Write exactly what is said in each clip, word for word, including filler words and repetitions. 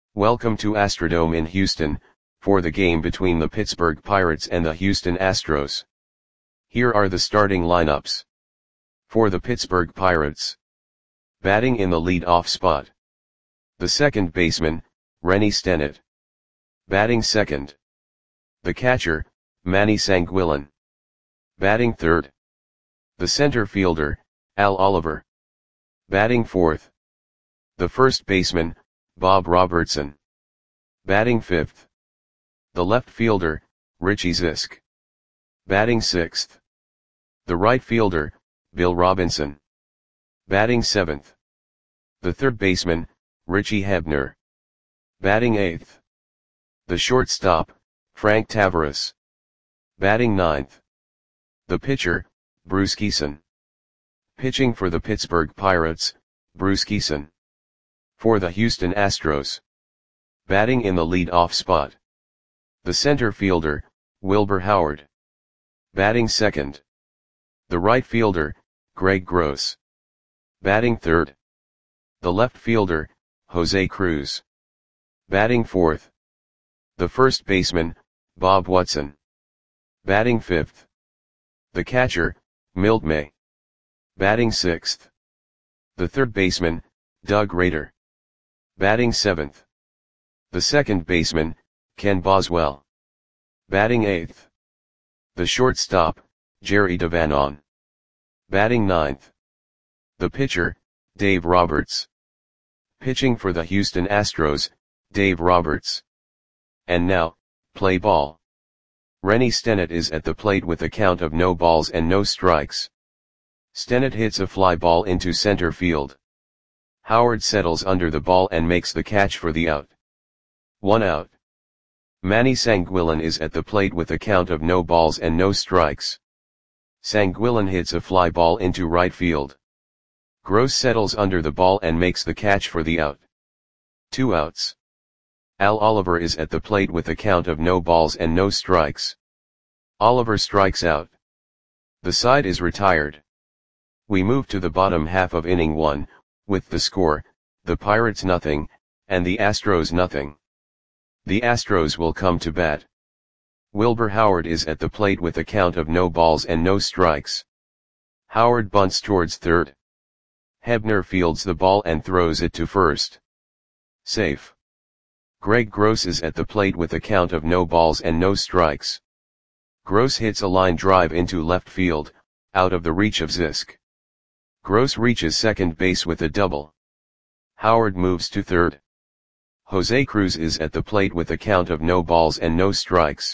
Welcome to Astrodome in Houston, for the game between the Pittsburgh Pirates and the Houston Astros. Here are the starting lineups. For the Pittsburgh Pirates. Batting in the lead-off spot. The second baseman, Rennie Stennett. Batting second. The catcher, Manny Sanguillén. Batting third. The center fielder, Al Oliver. Batting fourth. The first baseman, Bob Robertson. Batting fifth. The left fielder, Richie Zisk. Batting sixth. The right fielder, Bill Robinson. Batting seventh. The third baseman, Richie Hebner. Batting eighth. The shortstop, Frank Taveras. Batting ninth. The pitcher, Bruce Kison. Pitching for the Pittsburgh Pirates, Bruce Kison. For the Houston Astros. Batting in the lead-off spot. The center fielder, Wilbur Howard. Batting second. The right fielder, Greg Gross. Batting third. The left fielder, Jose Cruz. Batting fourth. The first baseman, Bob Watson. Batting fifth. The catcher, Milt May. Batting sixth. The third baseman, Doug Rader. Batting seventh. The second baseman, Ken Boswell. Batting eighth. The shortstop, Jerry DeVanon. Batting ninth. The pitcher, Dave Roberts. Pitching for the Houston Astros, Dave Roberts. And now, play ball. Rennie Stennett is at the plate with a count of no balls and no strikes. Stennett hits a fly ball into center field. Howard settles under the ball and makes the catch for the out. One out. Manny Sanguillén is at the plate with a count of no balls and no strikes. Sanguillén hits a fly ball into right field. Gross settles under the ball and makes the catch for the out. Two outs. Al Oliver is at the plate with a count of no balls and no strikes. Oliver strikes out. The side is retired. We move to the bottom half of inning one, with the score, the Pirates nothing, and the Astros nothing. The Astros will come to bat. Wilbur Howard is at the plate with a count of no balls and no strikes. Howard bunts towards third. Hebner fields the ball and throws it to first. Safe. Greg Gross is at the plate with a count of no balls and no strikes. Gross hits a line drive into left field, out of the reach of Zisk. Gross reaches second base with a double. Howard moves to third. Jose Cruz is at the plate with a count of no balls and no strikes.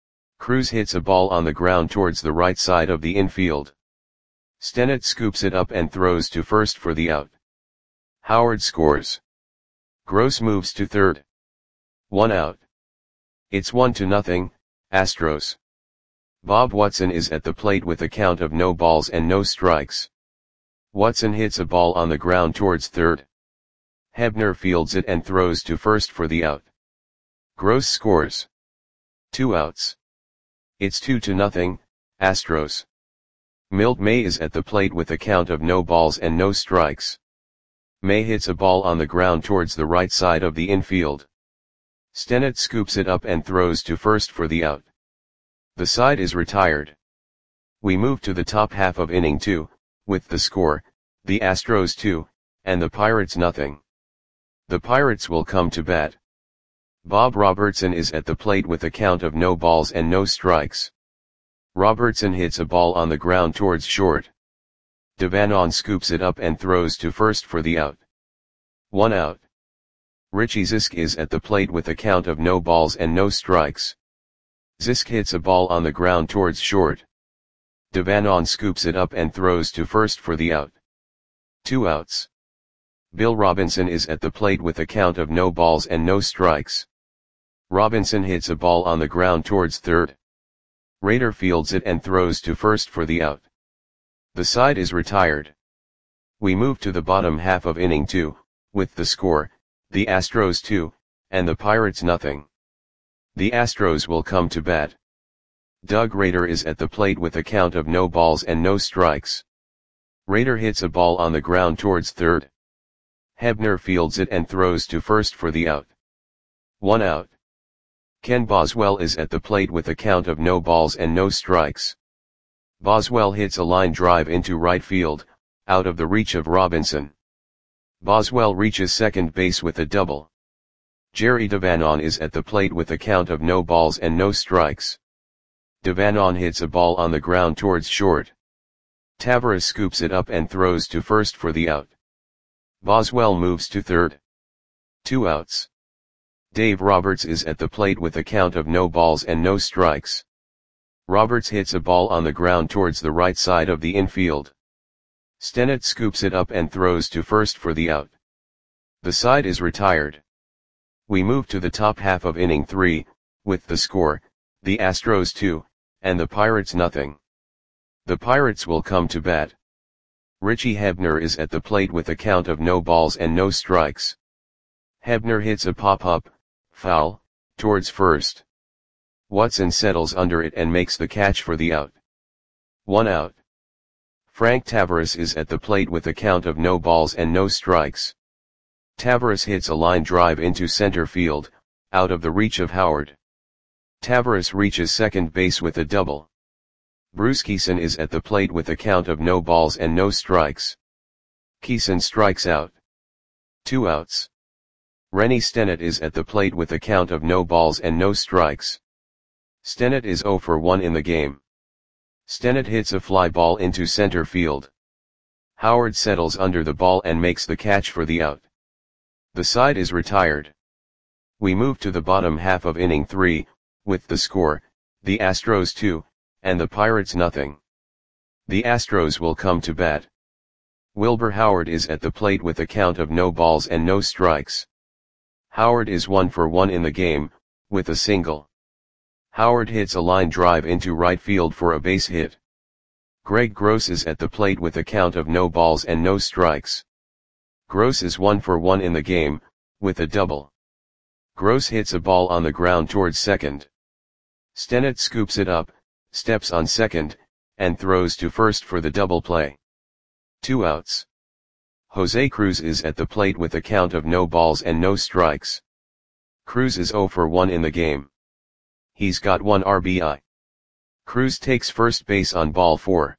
Cruz hits a ball on the ground towards the right side of the infield. Stennett scoops it up and throws to first for the out. Howard scores. Gross moves to third. One out. It's one to nothing, Astros. Bob Watson is at the plate with a count of no balls and no strikes. Watson hits a ball on the ground towards third. Hebner fields it and throws to first for the out. Gross scores. Two outs. It's two to nothing, Astros. Milt May is at the plate with a count of no balls and no strikes. May hits a ball on the ground towards the right side of the infield. Stennett scoops it up and throws to first for the out. The side is retired. We move to the top half of inning two, with the score, the Astros two, and the Pirates nothing. The Pirates will come to bat. Bob Robertson is at the plate with a count of no balls and no strikes. Robertson hits a ball on the ground towards short. DeVanon scoops it up and throws to first for the out. One out. Richie Zisk is at the plate with a count of no balls and no strikes. Zisk hits a ball on the ground towards short. DeVanon scoops it up and throws to first for the out. Two outs. Bill Robinson is at the plate with a count of no balls and no strikes. Robinson hits a ball on the ground towards third. Rader fields it and throws to first for the out. The side is retired. We move to the bottom half of inning two, with the score, the Astros two, and the Pirates nothing. The Astros will come to bat. Doug Rader is at the plate with a count of no balls and no strikes. Rader hits a ball on the ground towards third. Hebner fields it and throws to first for the out. One out. Ken Boswell is at the plate with a count of no balls and no strikes. Boswell hits a line drive into right field, out of the reach of Robinson. Boswell reaches second base with a double. Jerry Devanon is at the plate with a count of no balls and no strikes. Devanon hits a ball on the ground towards short. Taveras scoops it up and throws to first for the out. Boswell moves to third. Two outs. Dave Roberts is at the plate with a count of no balls and no strikes. Roberts hits a ball on the ground towards the right side of the infield. Stennett scoops it up and throws to first for the out. The side is retired. We move to the top half of inning three, with the score, the Astros two, and the Pirates nothing. The Pirates will come to bat. Richie Hebner is at the plate with a count of no balls and no strikes. Hebner hits a pop-up, foul, towards first. Watson settles under it and makes the catch for the out. One out. Frank Taveras is at the plate with a count of no balls and no strikes. Taveras hits a line drive into center field, out of the reach of Howard. Taveras reaches second base with a double. Bruce Kison is at the plate with a count of no balls and no strikes. Kison strikes out. Two outs. Rennie Stennett is at the plate with a count of no balls and no strikes. Stennett is oh for one in the game. Stennett hits a fly ball into center field. Howard settles under the ball and makes the catch for the out. The side is retired. We move to the bottom half of inning three, with the score, the Astros two, and the Pirates nothing. The Astros will come to bat. Wilbur Howard is at the plate with a count of no balls and no strikes. Howard is one for one in the game, with a single. Howard hits a line drive into right field for a base hit. Greg Gross is at the plate with a count of no balls and no strikes. Gross is one for one in the game, with a double. Gross hits a ball on the ground towards second. Stennett scoops it up, steps on second, and throws to first for the double play. Two outs. Jose Cruz is at the plate with a count of no balls and no strikes. Cruz is oh for one in the game. He's got one R B I. Cruz takes first base on ball four.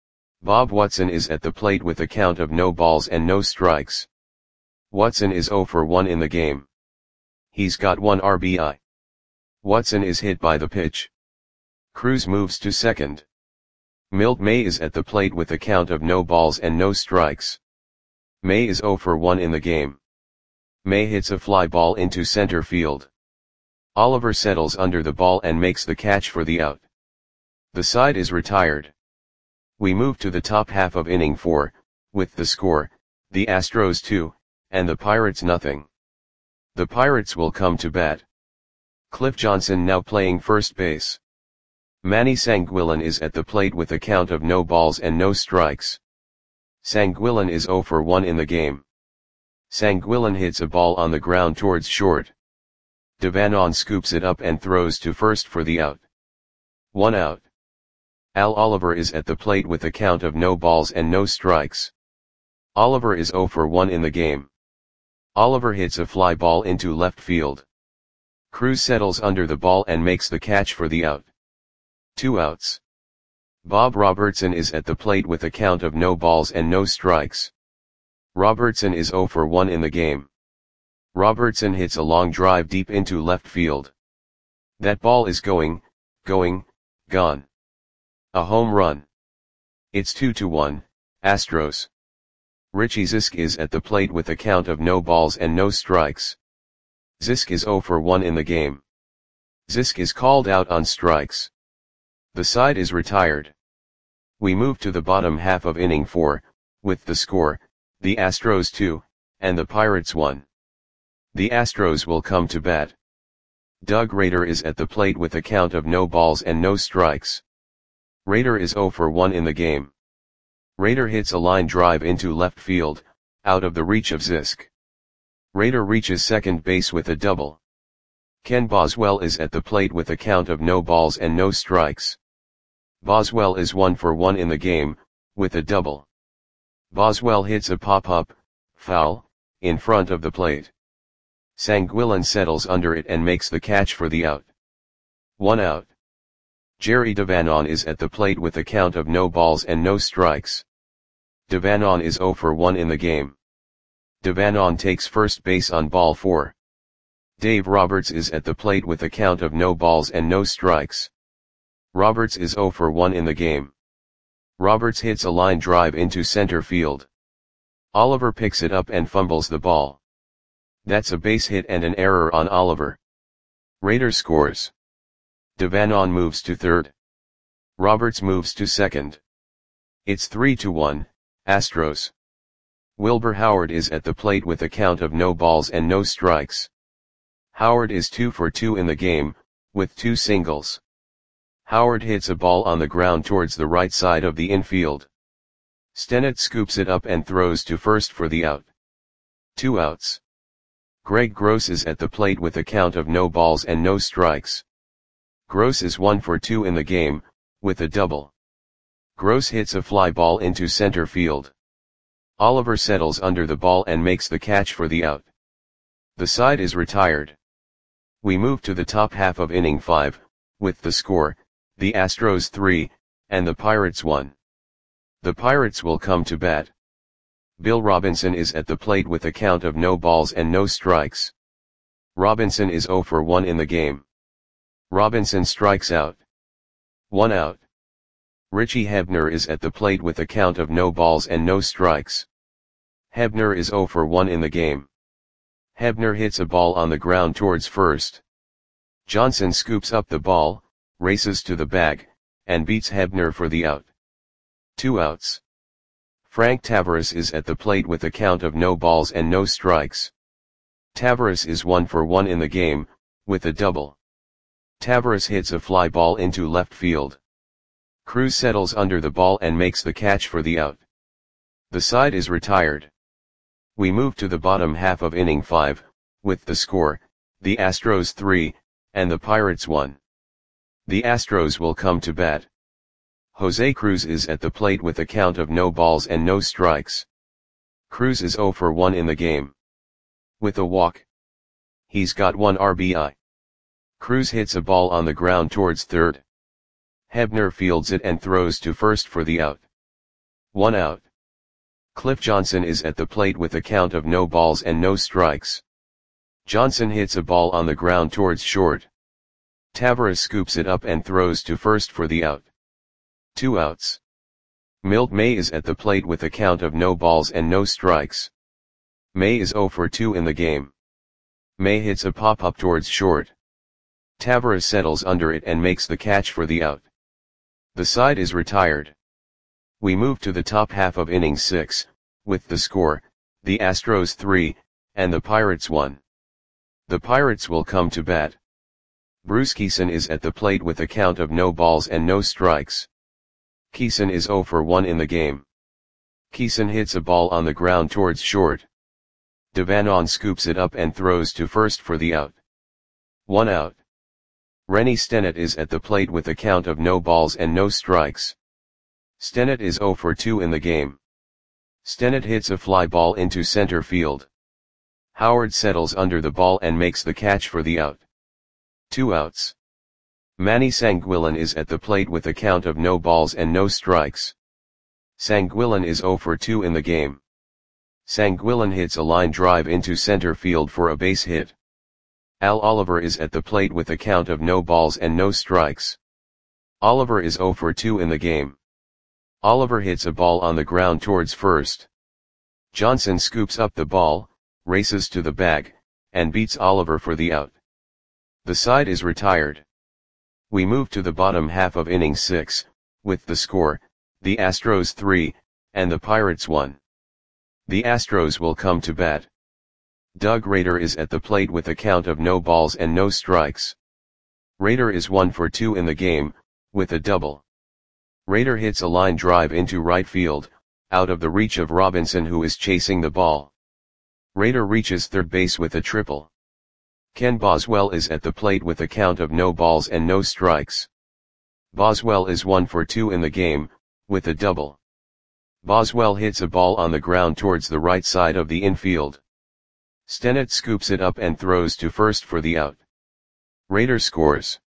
Bob Watson is at the plate with a count of no balls and no strikes. Watson is oh for one in the game. He's got one R B I. Watson is hit by the pitch. Cruz moves to second. Milt May is at the plate with a count of no balls and no strikes. May is oh for one in the game. May hits a fly ball into center field. Oliver settles under the ball and makes the catch for the out. The side is retired. We move to the top half of inning four, with the score, the Astros two, and the Pirates nothing. The Pirates will come to bat. Cliff Johnson now playing first base. Manny Sanguillen is at the plate with a count of no balls and no strikes. Sanguillen is oh for one in the game. Sanguillen hits a ball on the ground towards short. Devanon scoops it up and throws to first for the out. One out. Al Oliver is at the plate with a count of no balls and no strikes. Oliver is oh for one in the game. Oliver hits a fly ball into left field. Cruz settles under the ball and makes the catch for the out. Two outs. Bob Robertson is at the plate with a count of no balls and no strikes. Robertson is oh for one in the game. Robertson hits a long drive deep into left field. That ball is going, going, gone. A home run. It's two to one, Astros. Richie Zisk is at the plate with a count of no balls and no strikes. Zisk is oh for one in the game. Zisk is called out on strikes. The side is retired. We move to the bottom half of inning four, with the score, the Astros two, and the Pirates one. The Astros will come to bat. Doug Rader is at the plate with a count of no balls and no strikes. Rader is oh for one in the game. Rader hits a line drive into left field, out of the reach of Zisk. Rader reaches second base with a double. Ken Boswell is at the plate with a count of no balls and no strikes. Boswell is one for one in the game, with a double. Boswell hits a pop-up, foul, in front of the plate. Sanguillén settles under it and makes the catch for the out. One out. Jerry Devanon is at the plate with a count of no balls and no strikes. Devanon is zero for one in the game. Devanon takes first base on ball four. Dave Roberts is at the plate with a count of no balls and no strikes. Roberts is zero for one in the game. Roberts hits a line drive into center field. Oliver picks it up and fumbles the ball. That's a base hit and an error on Oliver. Rader scores. Devanon moves to third. Roberts moves to second. It's three to one, Astros. Wilbur Howard is at the plate with a count of no balls and no strikes. Howard is two for two in the game, with two singles. Howard hits a ball on the ground towards the right side of the infield. Stennett scoops it up and throws to first for the out. Two outs. Greg Gross is at the plate with a count of no balls and no strikes. Gross is one for two in the game, with a double. Gross hits a fly ball into center field. Oliver settles under the ball and makes the catch for the out. The side is retired. We move to the top half of inning five, with the score, the Astros three, and the Pirates one. The Pirates will come to bat. Bill Robinson is at the plate with a count of no balls and no strikes. Robinson is zero for one in the game. Robinson strikes out. One out. Richie Hebner is at the plate with a count of no balls and no strikes. Hebner is zero for one in the game. Hebner hits a ball on the ground towards first. Johnson scoops up the ball, races to the bag, and beats Hebner for the out. Two outs. Frank Tavares is at the plate with a count of no balls and no strikes. Tavares is one for one in the game, with a double. Tavares hits a fly ball into left field. Cruz settles under the ball and makes the catch for the out. The side is retired. We move to the bottom half of inning five, with the score, the Astros three, and the Pirates one. The Astros will come to bat. Jose Cruz is at the plate with a count of no balls and no strikes. Cruz is zero for one in the game. With a walk. He's got one R B I. Cruz hits a ball on the ground towards third. Hebner fields it and throws to first for the out. One out. Cliff Johnson is at the plate with a count of no balls and no strikes. Johnson hits a ball on the ground towards short. Tavares scoops it up and throws to first for the out. Two outs. Milt May is at the plate with a count of no balls and no strikes. May is zero for two in the game. May hits a pop-up towards short. Tavares settles under it and makes the catch for the out. The side is retired. We move to the top half of inning six, with the score, the Astros three, and the Pirates one. The Pirates will come to bat. Bruce Kison is at the plate with a count of no balls and no strikes. Kison is zero for one in the game. Kison hits a ball on the ground towards short. Devanon scoops it up and throws to first for the out. One out. Rennie Stennett is at the plate with a count of no balls and no strikes. Stennett is zero for two in the game. Stennett hits a fly ball into center field. Howard settles under the ball and makes the catch for the out. Two outs. Manny Sanguillén is at the plate with a count of no balls and no strikes. Sanguillén is zero for two in the game. Sanguillén hits a line drive into center field for a base hit. Al Oliver is at the plate with a count of no balls and no strikes. Oliver is zero for two in the game. Oliver hits a ball on the ground towards first. Johnson scoops up the ball, races to the bag, and beats Oliver for the out. The side is retired. We move to the bottom half of inning six, with the score, the Astros three, and the Pirates one. The Astros will come to bat. Doug Rader is at the plate with a count of no balls and no strikes. Rader is one for two in the game, with a double. Rader hits a line drive into right field, out of the reach of Robinson who is chasing the ball. Rader reaches third base with a triple. Ken Boswell is at the plate with a count of no balls and no strikes. Boswell is one for two in the game, with a double. Boswell hits a ball on the ground towards the right side of the infield. Stennett scoops it up and throws to first for the out. Raider scores.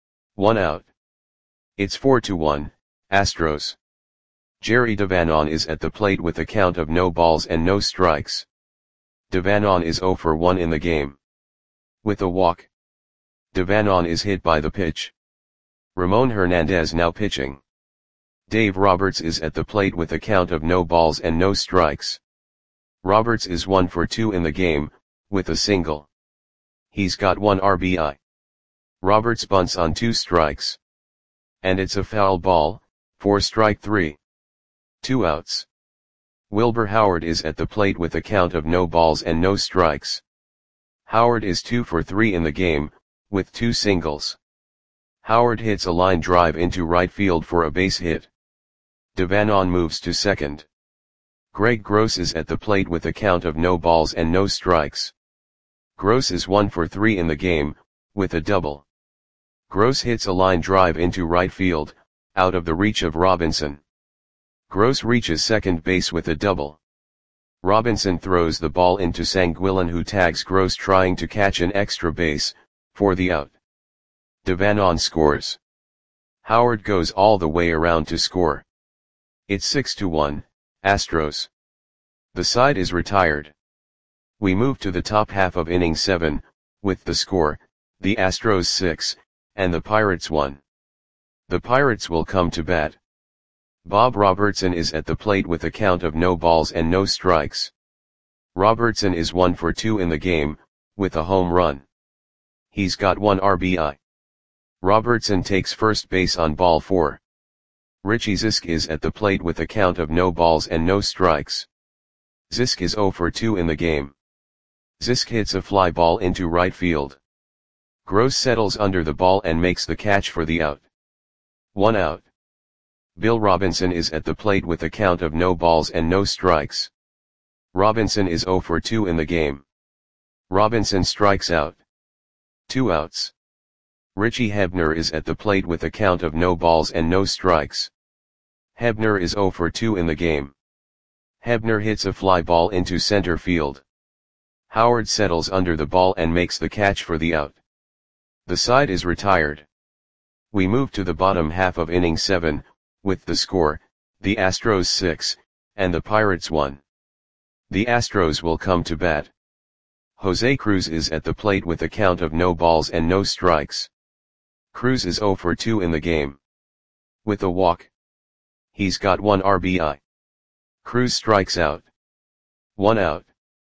One out. It's four to one, Astros. Jerry Devanon is at the plate with a count of no balls and no strikes. Devanon is zero for one in the game. With a walk. Devanon is hit by the pitch. Ramon Hernandez now pitching. Dave Roberts is at the plate with a count of no balls and no strikes. Roberts is one for two in the game, with a single. He's got one R B I. Roberts bunts on two strikes. And it's a foul ball, for strike three. Two outs. Wilbur Howard is at the plate with a count of no balls and no strikes. Howard is two for three in the game, with two singles. Howard hits a line drive into right field for a base hit. Devanon moves to second. Greg Gross is at the plate with a count of no balls and no strikes. Gross is one for three in the game, with a double. Gross hits a line drive into right field, out of the reach of Robinson. Gross reaches second base with a double. Robinson throws the ball into Sanguillen, who tags Gross trying to catch an extra base, for the out. Devanon scores. Howard goes all the way around to score. It's six to one, Astros. The side is retired. We move to the top half of inning seven, with the score, the Astros six, and the Pirates one. The Pirates will come to bat. Bob Robertson is at the plate with a count of no balls and no strikes. Robertson is one for two in the game, with a home run. He's got one R B I. Robertson takes first base on ball four. Richie Zisk is at the plate with a count of no balls and no strikes. Zisk is zero for two in the game. Zisk hits a fly ball into right field. Gross settles under the ball and makes the catch for the out. One out. Bill Robinson is at the plate with a count of no balls and no strikes. Robinson is zero for two in the game. Robinson strikes out. Two outs. Richie Hebner is at the plate with a count of no balls and no strikes. Hebner is zero for two in the game. Hebner hits a fly ball into center field. Howard settles under the ball and makes the catch for the out. The side is retired. We move to the bottom half of inning seven, with the score, the Astros six, and the Pirates one. The Astros will come to bat. Jose Cruz is at the plate with a count of no balls and no strikes. Cruz is zero for two in the game. With a walk. He's got one R B I. Cruz strikes out. One out.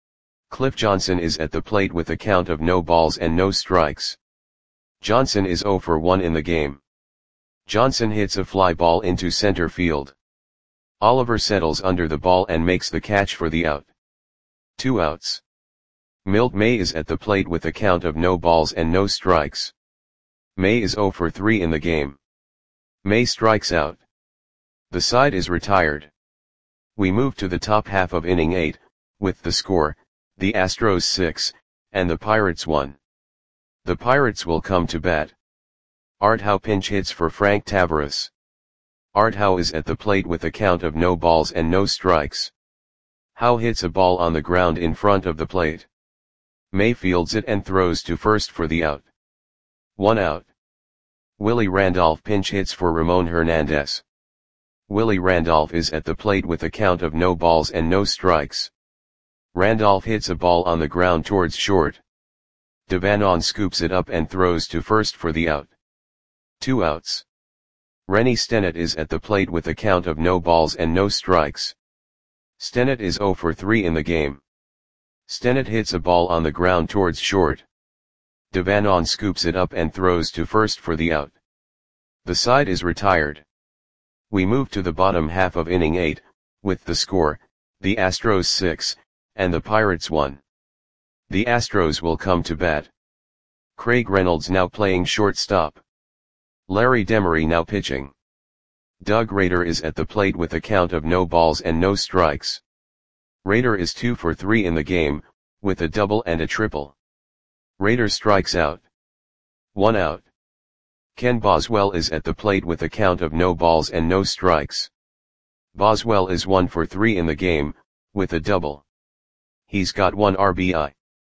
Cliff Johnson is at the plate with a count of no balls and no strikes. Johnson is zero for one in the game. Johnson hits a fly ball into center field. Oliver settles under the ball and makes the catch for the out. Two outs. Milt May is at the plate with a count of no balls and no strikes. May is zero for three in the game. May strikes out. The side is retired. We move to the top half of inning eight, with the score, the Astros six, and the Pirates one. The Pirates will come to bat. Art Howe pinch hits for Frank Taveras. Art Howe is at the plate with a count of no balls and no strikes. Howe hits a ball on the ground in front of the plate. May fields it and throws to first for the out. One out. Willie Randolph pinch hits for Ramon Hernandez. Willie Randolph is at the plate with a count of no balls and no strikes. Randolph hits a ball on the ground towards short. Devanon scoops it up and throws to first for the out. Two outs. Rennie Stennett is at the plate with a count of no balls and no strikes. Stennett is zero for three in the game. Stennett hits a ball on the ground towards short. Devanon scoops it up and throws to first for the out. The side is retired. We move to the bottom half of inning eight, with the score, the Astros six, and the Pirates one. The Astros will come to bat. Craig Reynolds now playing shortstop. Larry Demery now pitching. Doug Rader is at the plate with a count of no balls and no strikes. Rader is two for three in the game, with a double and a triple. Rader strikes out. One out. Ken Boswell is at the plate with a count of no balls and no strikes. Boswell is one for three in the game, with a double. He's got one R B I.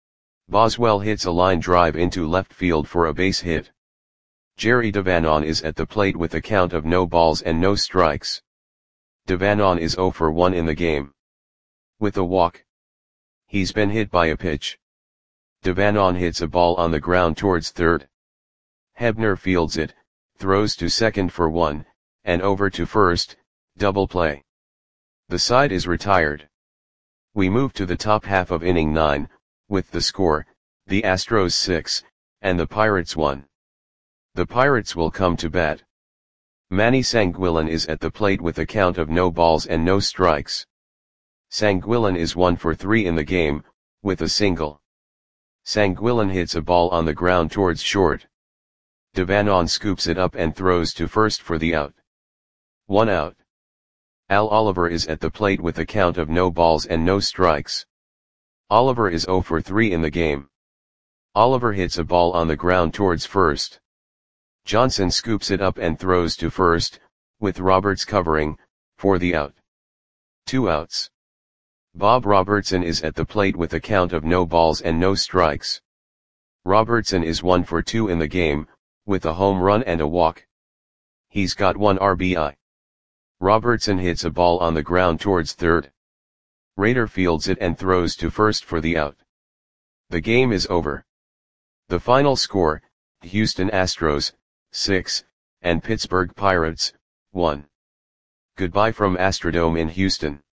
Boswell hits a line drive into left field for a base hit. Jerry Devanon is at the plate with a count of no balls and no strikes. Devanon is zero for one in the game. With a walk. He's been hit by a pitch. Devanon hits a ball on the ground towards third. Hebner fields it, throws to second for one, and over to first, double play. The side is retired. We move to the top half of inning nine, with the score, the Astros six, and the Pirates one. The Pirates will come to bat. Manny Sanguillen is at the plate with a count of no balls and no strikes. Sanguillen is one for three in the game, with a single. Sanguillen hits a ball on the ground towards short. Devanon scoops it up and throws to first for the out. One out. Al Oliver is at the plate with a count of no balls and no strikes. Oliver is zero for three in the game. Oliver hits a ball on the ground towards first. Johnson scoops it up and throws to first, with Roberts covering, for the out. Two outs. Bob Robertson is at the plate with a count of no balls and no strikes. Robertson is one for two in the game, with a home run and a walk. He's got one R B I. Robertson hits a ball on the ground towards third. Rader fields it and throws to first for the out. The game is over. The final score, Houston Astros, six, and Pittsburgh Pirates, one. Goodbye from Astrodome in Houston.